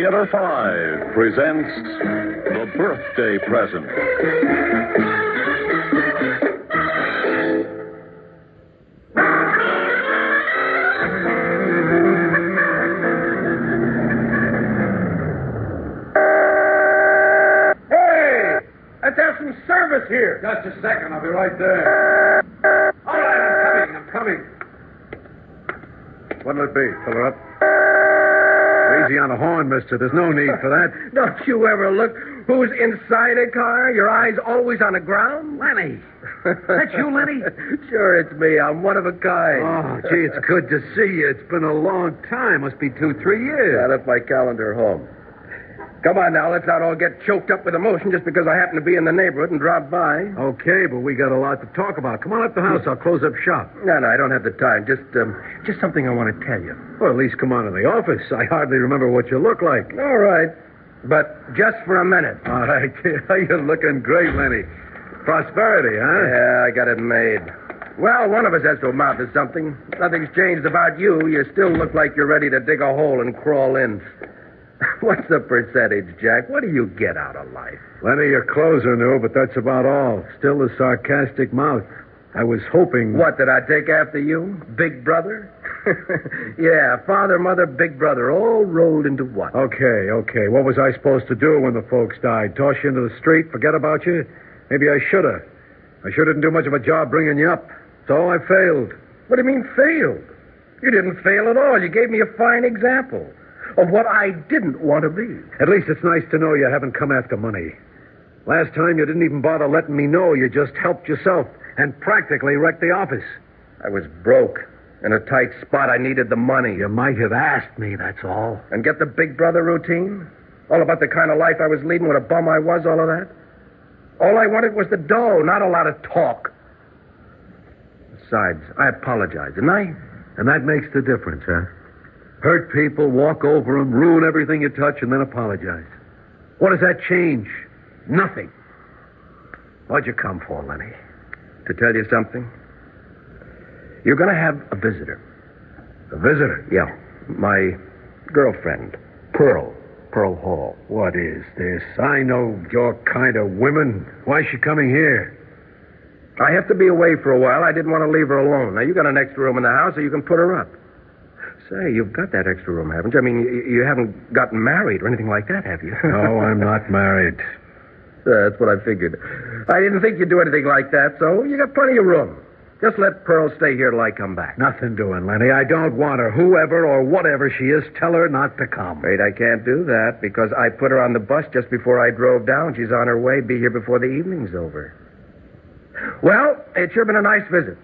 Theater 5 presents The Birthday Present. Hey! Let's have some service here. Just a second, I'll be right there. All right, I'm coming. What'll it be? Fill her up? Easy on the horn, mister. There's no need for that. Don't you ever look who's inside a car? Your eyes always on the ground? Lenny. That's you, Lenny? Sure, it's me. I'm one of a kind. Oh, gee, it's good to see you. It's been a long time. Must be 2-3 years. I left my calendar home. Come on now, let's not all get choked up with emotion just because I happen to be in the neighborhood and drop by. Okay, but we got a lot to talk about. Come on up the house. I'll close up shop. No, I don't have the time. Just something I want to tell you. Well, at least come on to the office. I hardly remember what you look like. All right. But just for a minute. All right. You're looking great, Lenny. Prosperity, huh? Yeah, I got it made. Well, one of us has to amount to something. Nothing's changed about you. You still look like you're ready to dig a hole and crawl in. What's the percentage, Jack? What do you get out of life? Lenny, your clothes are new, but that's about all. Still the sarcastic mouth. I was hoping... What, did I take after you? Big brother? Yeah, father, mother, big brother, all rolled into one. Okay. What was I supposed to do when the folks died? Toss you into the street, forget about you? Maybe I should have. I sure didn't do much of a job bringing you up. So I failed. What do you mean, failed? You didn't fail at all. You gave me a fine example of what I didn't want to be. At least it's nice to know you haven't come after money. Last time you didn't even bother letting me know. You just helped yourself and practically wrecked the office. I was broke. In a tight spot. I needed the money. You might have asked me, that's all. And get the big brother routine? All about the kind of life I was leading, what a bum I was, all of that? All I wanted was the dough, not a lot of talk. Besides, I apologize, didn't I? And that makes the difference, huh? Hurt people, walk over them, ruin everything you touch, and then apologize. What does that change? Nothing. What'd you come for, Lenny? To tell you something? You're going to have a visitor. A visitor? Yeah. My girlfriend, Pearl. Pearl Hall. What is this? I know your kind of women. Why is she coming here? I have to be away for a while. I didn't want to leave her alone. Now, you got an extra room in the house, so you can put her up. Say, you've got that extra room, haven't you? I mean, you haven't gotten married or anything like that, have you? No, I'm not married. That's what I figured. I didn't think you'd do anything like that, so you got plenty of room. Just let Pearl stay here till I come back. Nothing doing, Lenny. I don't want her. Whoever or whatever she is, tell her not to come. Wait, I can't do that because I put her on the bus just before I drove down. She's on her way. Be here before the evening's over. Well, it's sure been a nice visit.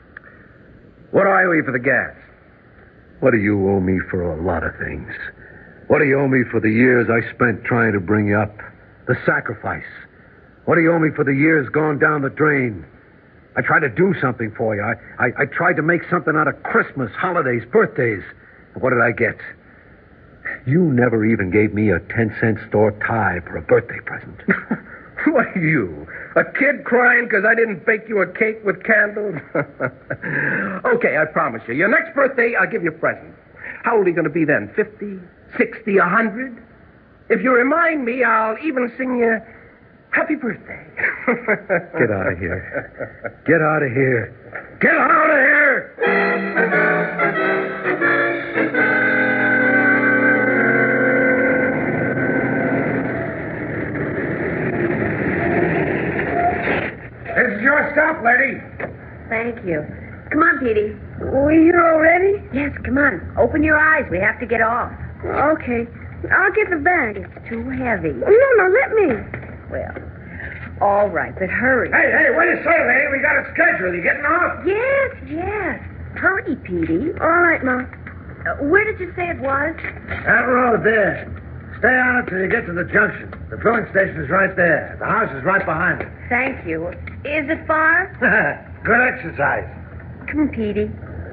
What do I owe you for the gas? What do you owe me for a lot of things? What do you owe me for the years I spent trying to bring you up? The sacrifice. What do you owe me for the years gone down the drain? I tried to do something for you. I tried to make something out of Christmas, holidays, birthdays. And what did I get? You never even gave me a 10-cent store tie for a birthday present. What are you? A kid crying because I didn't bake you a cake with candles? Okay, I promise you. Your next birthday, I'll give you a present. How old are you going to be then? 50, 60, 100? If you remind me, I'll even sing you happy birthday. Get out of here. Get out of here. Get out of here! This is your stop, lady. Thank you. Come on, Petey. We here already? Yes, come on. Open your eyes. We have to get off. Okay. I'll get the bag. It's too heavy. No, let me. Well, all right, but hurry. Hey, wait a second, lady. We got a schedule. You getting off? Yes. Hurry, Petey. All right, Ma. Where did you say it was? That road there. Stay on it till you get to the junction. The filling station is right there. The house is right behind it. Thank you. Is it far? Good exercise. Come on, Petey.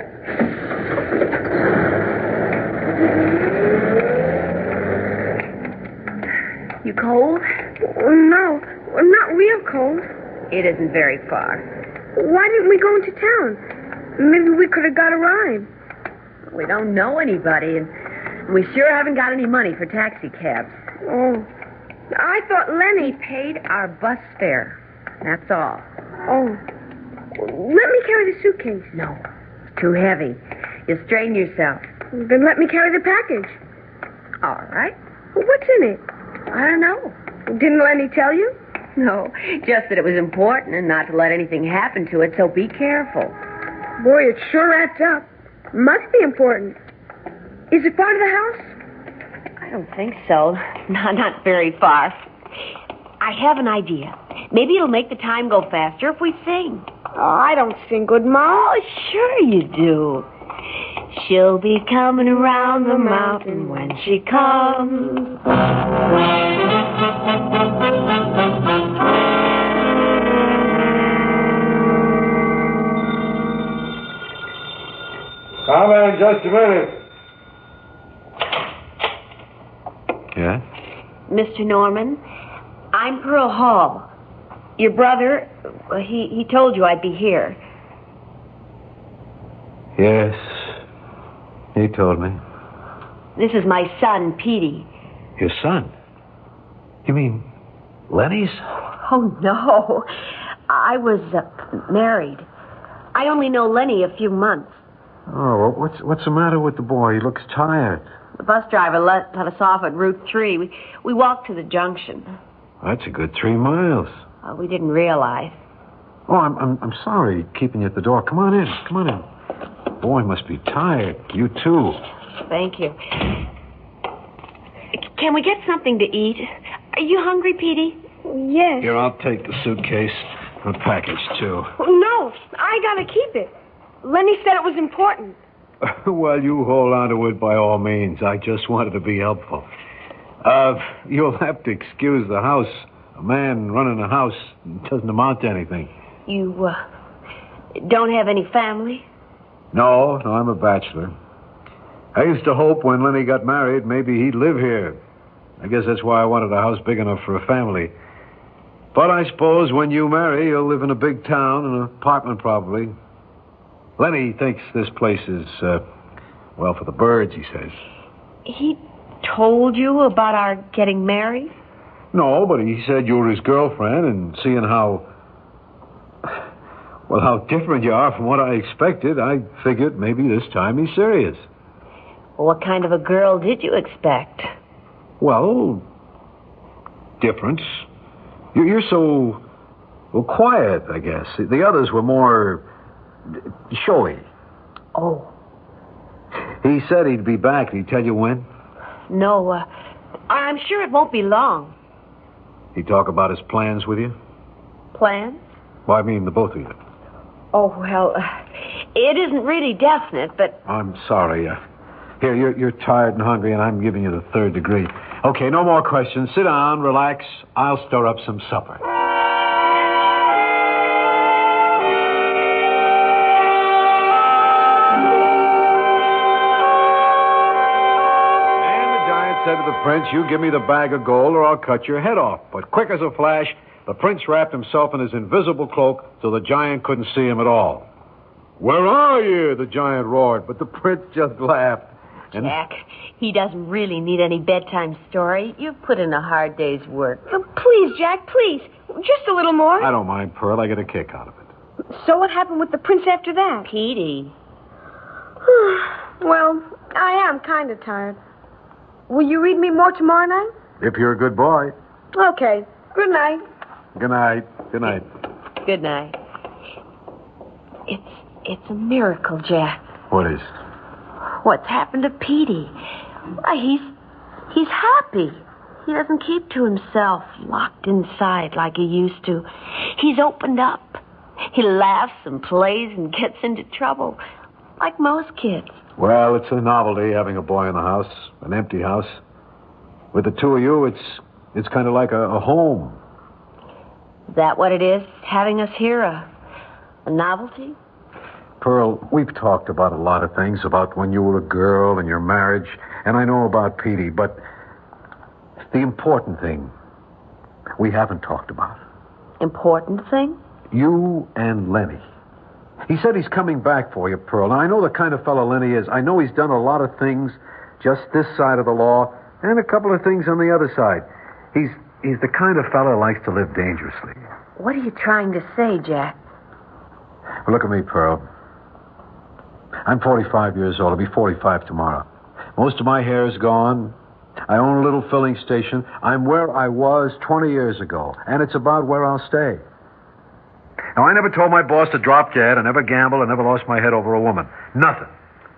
You cold? No, not real cold. It isn't very far. Why didn't we go into town? Maybe we could have got a ride. We don't know anybody, and We sure haven't got any money for taxi cabs. Oh. I thought We Lenny... paid our bus fare. That's all. Oh. Let me carry the suitcase. No, it's too heavy. You'll strain yourself. Then let me carry the package. All right. What's in it? I don't know. Didn't Lenny tell you? No, just that it was important and not to let anything happen to it, so be careful. Boy, it sure adds up. Must be important. Is it part of the house? I don't think so. Not very far. I have an idea. Maybe it'll make the time go faster if we sing. Oh, I don't sing good, Ma. Oh, sure you do. She'll be coming around the mountain when she comes. Come in just a minute. Yeah? Mr. Norman, I'm Pearl Hall. Your brother, he told you I'd be here. Yes. He told me. This is my son, Petey. Your son? You mean Lenny's? Oh, no. I was married. I only know Lenny a few months. Oh, what's the matter with the boy? He looks tired. The bus driver let us off at Route 3. We walked to the junction. That's a good 3 miles. We didn't realize. Oh, I'm sorry keeping you at the door. Come on in. Come on in. The boy must be tired. You too. Thank you. Can we get something to eat? Are you hungry, Petey? Yes. Here, I'll take the suitcase. The package, too. No, I gotta keep it. Lenny said it was important. Well, you hold on to it by all means. I just wanted to be helpful. You'll have to excuse the house. A man running a house doesn't amount to anything. You, don't have any family? No, I'm a bachelor. I used to hope when Lenny got married, maybe he'd live here. I guess that's why I wanted a house big enough for a family. But I suppose when you marry, you'll live in a big town, an apartment probably. Lenny thinks this place is, well, for the birds, he says. He told you about our getting married? No, but he said you were his girlfriend, and seeing how different you are from what I expected, I figured maybe this time he's serious. Well, what kind of a girl did you expect? Well, difference. You're so, well, quiet, I guess. The others were more showy. Oh. He said he'd be back. Did he tell you when? No, I'm sure it won't be long. He talk about his plans with you? Plans? Well, I mean the both of you. Oh, well, it isn't really definite, but... I'm sorry. Here, you're tired and hungry, and I'm giving you the 3rd degree. Okay, no more questions. Sit down, relax. I'll stir up some supper. And the giant said to the prince, you give me the bag of gold or I'll cut your head off. But quick as a flash, the prince wrapped himself in his invisible cloak so the giant couldn't see him at all. Where are you? The giant roared, but the prince just laughed. And Jack, he doesn't really need any bedtime story. You've put in a hard day's work. Oh, please, Jack, please. Just a little more. I don't mind, Pearl. I get a kick out of it. So what happened with the prince after that? Petey. Well, I am kind of tired. Will you read me more tomorrow night? If you're a good boy. Okay. Good night. Good night. Good night. Good night. It's a miracle, Jack. What is? What's happened to Petey? Why, he's happy. He doesn't keep to himself, locked inside like he used to. He's opened up. He laughs and plays and gets into trouble, like most kids. Well, it's a novelty having a boy in the house, an empty house. With the two of you, it's kind of like a home. Is that what it is, having us here, a novelty? Pearl, we've talked about a lot of things, about when you were a girl and your marriage, and I know about Petey, but the important thing we haven't talked about. Important thing? You and Lenny. He said he's coming back for you, Pearl. Now, I know the kind of fellow Lenny is. I know he's done a lot of things just this side of the law, and a couple of things on the other side. He's the kind of fellow who likes to live dangerously. What are you trying to say, Jack? Well, look at me, Pearl. I'm 45 years old. I'll be 45 tomorrow. Most of my hair is gone. I own a little filling station. I'm where I was 20 years ago, and it's about where I'll stay. Now, I never told my boss to drop dead. I never gambled. I never lost my head over a woman. Nothing.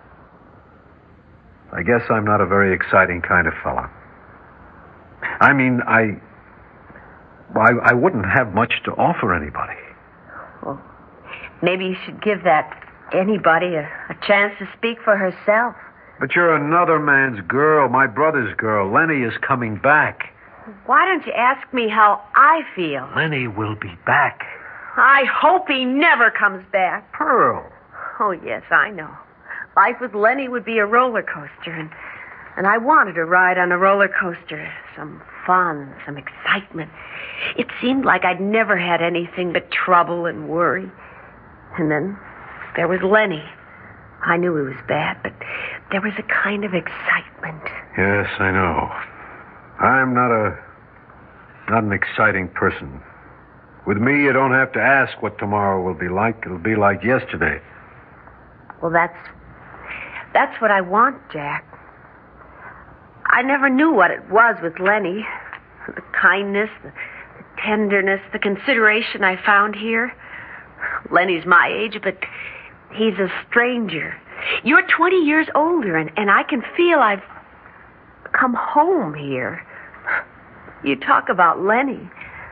I guess I'm not a very exciting kind of fella. I mean, I wouldn't have much to offer anybody. Well, maybe you should give that anybody a chance to speak for herself. But you're another man's girl, my brother's girl. Lenny is coming back. Why don't you ask me how I feel? Lenny will be back. I hope he never comes back. Pearl. Oh, yes, I know. Life with Lenny would be a roller coaster, and I wanted to ride on a roller coaster. Some fun, some excitement. It seemed like I'd never had anything but trouble and worry. And then there was Lenny. I knew he was bad, but there was a kind of excitement. Yes, I know. I'm not an exciting person. With me, you don't have to ask what tomorrow will be like. It'll be like yesterday. Well, that's what I want, Jack. I never knew what it was with Lenny. The kindness, the tenderness, the consideration I found here. Lenny's my age, but he's a stranger. You're 20 years older, and I can feel I've come home here. You talk about Lenny.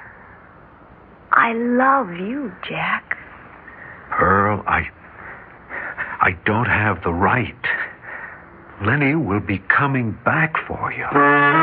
I love you, Jack. Pearl, I don't have the right. Lenny will be coming back for you.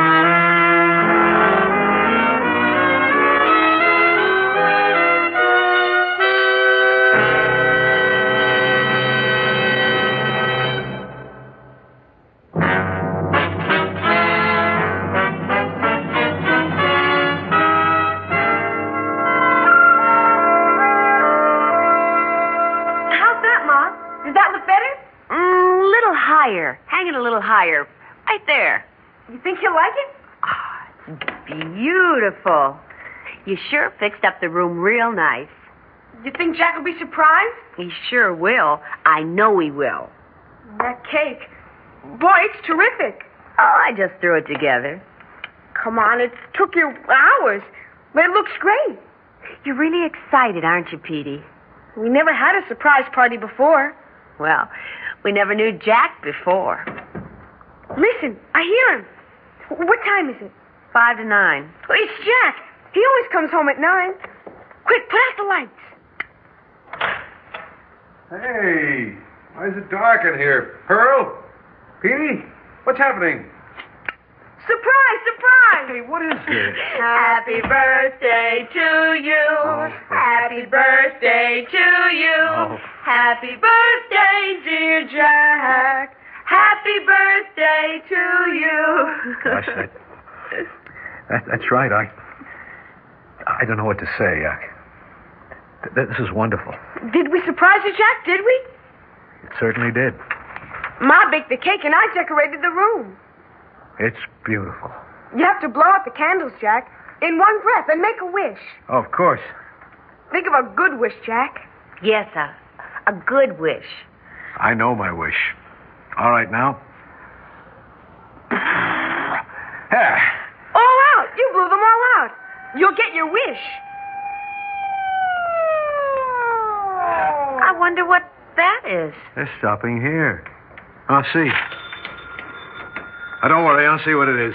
Higher. Right there. You think you'll like it? Oh, beautiful. You sure fixed up the room real nice. You think Jack will be surprised? He sure will. I know he will. That cake. Boy, it's terrific. Oh, I just threw it together. Come on, it took you hours. But it looks great. You're really excited, aren't you, Petey? We never had a surprise party before. Well, we never knew Jack before. Listen, I hear him. What time is it? 5 to 9. Oh, it's Jack. He always comes home at 9. Quick, put out the lights. Hey, why is it dark in here? Pearl? Petey? What's happening? Surprise, surprise! Hey, what is this? Happy birthday to you. Oh. Happy birthday to you. Oh. Happy birthday, dear Jack. Happy birthday to you. Gosh, that's right. I don't know what to say. This is wonderful. Did we surprise you, Jack, did we? It certainly did. Ma baked the cake and I decorated the room. It's beautiful. You have to blow out the candles, Jack, in one breath and make a wish. Oh, of course. Think of a good wish, Jack. Yes, a good wish. I know my wish. All right, now. Yeah. All out. You blew them all out. You'll get your wish. I wonder what that is. They're stopping here. I'll see. Don't worry, I'll see what it is.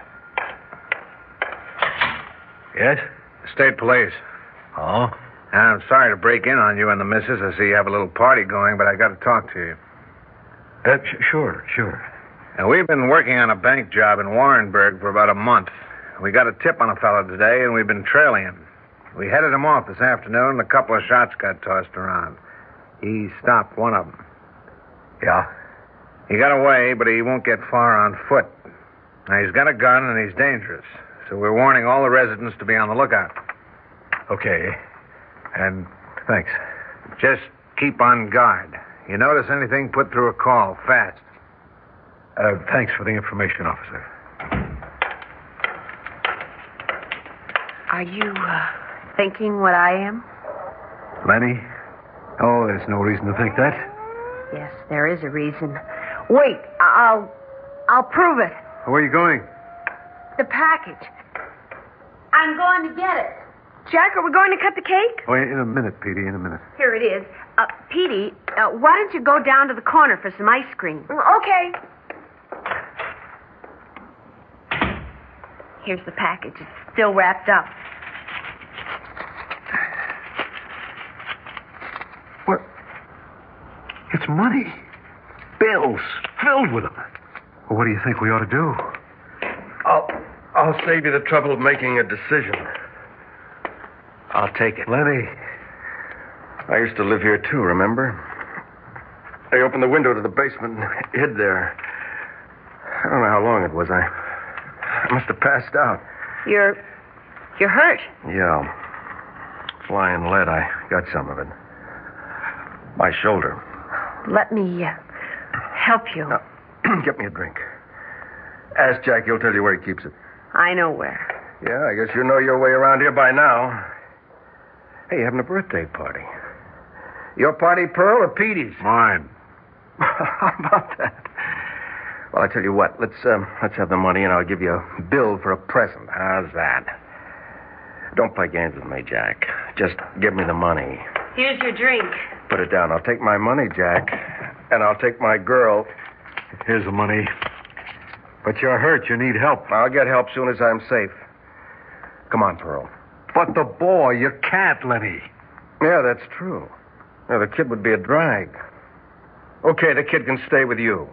Yes? State police. Oh? I'm sorry to break in on you and the missus. I see you have a little party going, but I got to talk to you. Sure. Now, we've been working on a bank job in Warrenburg for about a month. We got a tip on a fellow today, and we've been trailing him. We headed him off this afternoon, and a couple of shots got tossed around. He stopped one of them. Yeah? He got away, but he won't get far on foot. Now, he's got a gun, and he's dangerous. So we're warning all the residents to be on the lookout. Okay. And thanks. Just keep on guard. You notice anything, put through a call, fast. Thanks for the information, officer. Are you, thinking what I am? Lenny? Oh, there's no reason to think that. Yes, there is a reason. Wait, I'll prove it. Where are you going? The package. I'm going to get it. Jack, are we going to cut the cake? Oh, in a minute, Petey, in a minute. Here it is. Petey, why don't you go down to the corner for some ice cream? Okay. Here's the package. It's still wrapped up. What? It's money. Bills. Filled with them. Well, what do you think we ought to do? I'll save you the trouble of making a decision. I'll take it. Lenny. I used to live here, too, remember? I opened the window to the basement and hid there. I don't know how long it was. I must have passed out. You're hurt. Yeah. Flying lead, I got some of it. My shoulder. Let me help you. Now, get me a drink. Ask Jack, he'll tell you where he keeps it. I know where. Yeah, I guess you know your way around here by now. Hey, you having a birthday party? Your party, Pearl, or Petey's? Mine. How about that? Well, I tell you what, let's have the money and I'll give you a bill for a present. How's that? Don't play games with me, Jack. Just give me the money. Here's your drink. Put it down. I'll take my money, Jack. And I'll take my girl. Here's the money. But you're hurt. You need help. I'll get help soon as I'm safe. Come on, Pearl. But the boy, you can't, Lenny. Yeah, that's true. Yeah, the kid would be a drag. Okay, the kid can stay with you.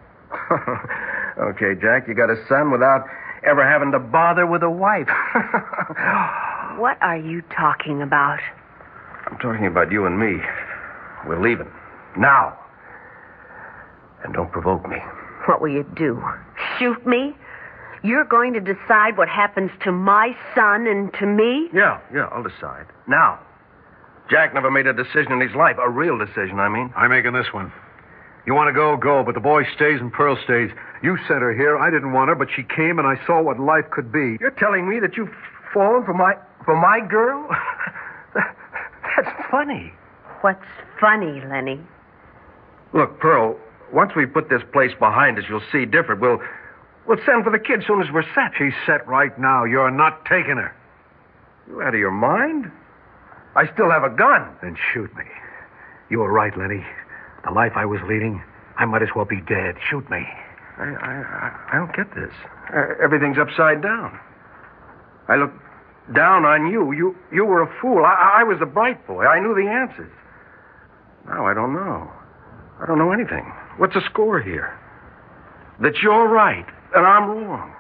Okay, Jack, you got a son without ever having to bother with a wife. What are you talking about? I'm talking about you and me. We're leaving. Now. And don't provoke me. What will you do? Shoot me? You're going to decide what happens to my son and to me? Yeah, I'll decide. Now. Jack never made a decision in his life. A real decision, I mean. I'm making this one. You want to go, go, but the boy stays and Pearl stays. You sent her here. I didn't want her, but she came and I saw what life could be. You're telling me that you've fallen for my girl? That's funny. What's funny, Lenny? Look, Pearl, once we put this place behind us, you'll see different. We'll send for the kid as soon as we're set. She's set right now. You're not taking her. You out of your mind? I still have a gun. Then shoot me. You were right, Lenny. The life I was leading, I might as well be dead. Shoot me. I don't get this. Everything's upside down. I look down on you. You were a fool. I was the bright boy. I knew the answers. Now I don't know. I don't know anything. What's the score here? That you're right and I'm wrong.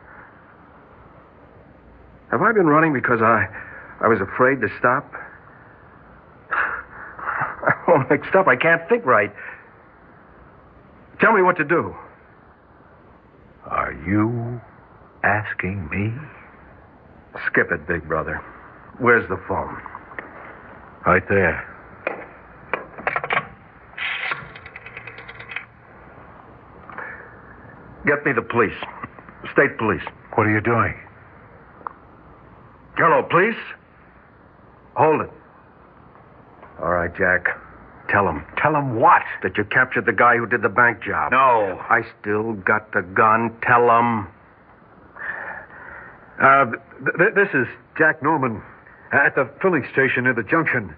Have I been running because I was afraid to stop? I'm all mixed up. I can't think right. Tell me what to do. Are you asking me? Skip it, big brother. Where's the phone? Right there. Get me the police. State police. What are you doing? Hello, police? Hold it. All right, Jack. Tell him. Tell him what? That you captured the guy who did the bank job. No. I still got the gun. Tell him. This is Jack Norman at the filling station near the junction.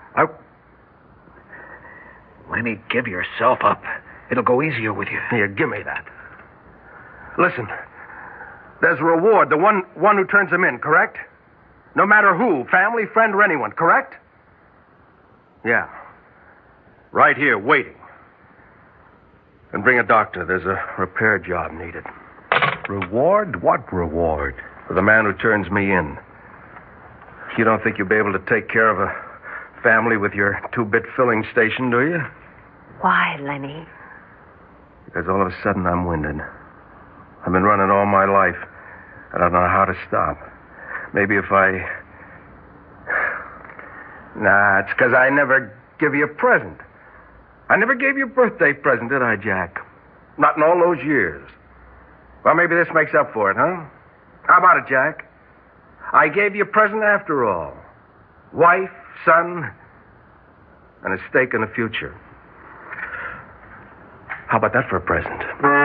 Lenny, give yourself up. It'll go easier with you. Here, give me that. Listen, there's a reward. The one who turns him in, correct? No matter who, family, friend, or anyone, correct? Yeah. Right here, waiting. And bring a doctor. There's a repair job needed. Reward? What reward? For the man who turns me in. You don't think you'll be able to take care of a family with your 2-bit filling station, do you? Why, Lenny? Because all of a sudden I'm winded. I've been running all my life. I don't know how to stop. Maybe if I... Nah, it's because I never give you a present. I never gave you a birthday present, did I, Jack? Not in all those years. Well, maybe this makes up for it, huh? How about it, Jack? I gave you a present after all. Wife, son, and a stake in the future. How about that for a present?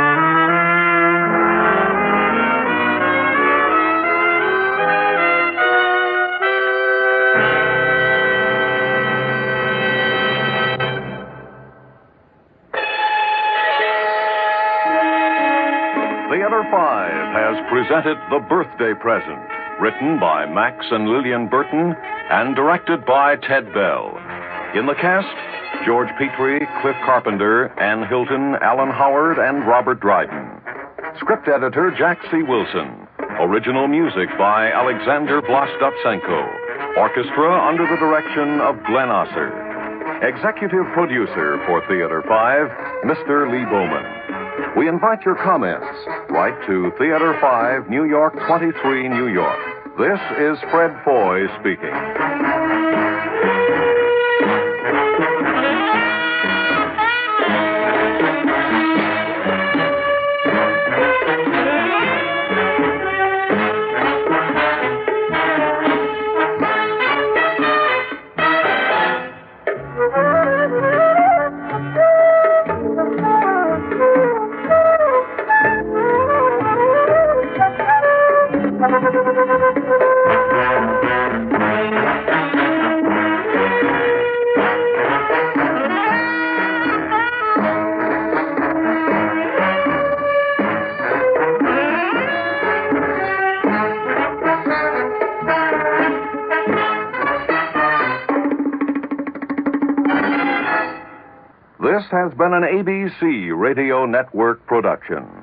Theater 5 has presented The Birthday Present, written by Max and Lillian Burton and directed by Ted Bell. In the cast, George Petrie, Cliff Carpenter, Ann Hilton, Alan Howard, and Robert Dryden. Script editor Jack C. Wilson. Original music by Alexander Vlastotsenko. Orchestra under the direction of Glenn Osser. Executive producer for Theater 5, Mr. Lee Bowman. We invite your comments. Write to Theater 5, New York 23, New York. This is Fred Foy speaking. This has been an ABC Radio Network production.